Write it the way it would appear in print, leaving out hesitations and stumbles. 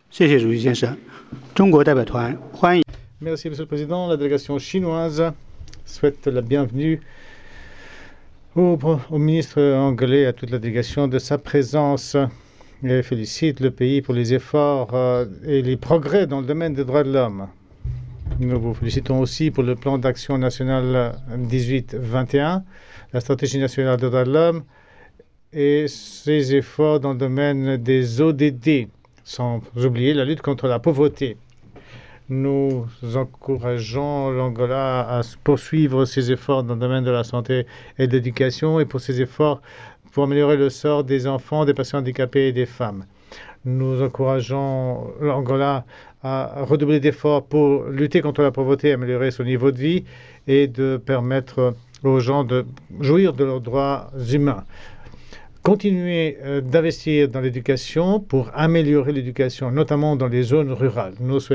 谢谢主席先生。中国代表团欢迎。 Merci, Monsieur le Président. La délégation chinoise souhaite la bienvenue au ministre anglais et à toute la délégation de sa présence et félicite le pays pour les efforts et les progrès dans le domaine des droits de l'homme. Nous vous félicitons aussi pour le plan d'action national 18-21, la stratégie nationale des droits de l'homme et ses efforts dans le domaine des ODD, sans oublier la lutte contre la pauvreté. Nous encourageons l'Angola à poursuivre ses efforts dans le domaine de la santé et de l'éducation et pour ses efforts pour améliorer le sort des enfants, des patients handicapés et des femmes. Nous encourageons l'Angola à redoubler d'efforts pour lutter contre la pauvreté, améliorer son niveau de vie et de permettre aux gens de jouir de leurs droits humains. Continuer d'investir dans l'éducation pour améliorer l'éducation, notamment dans les zones rurales. Nous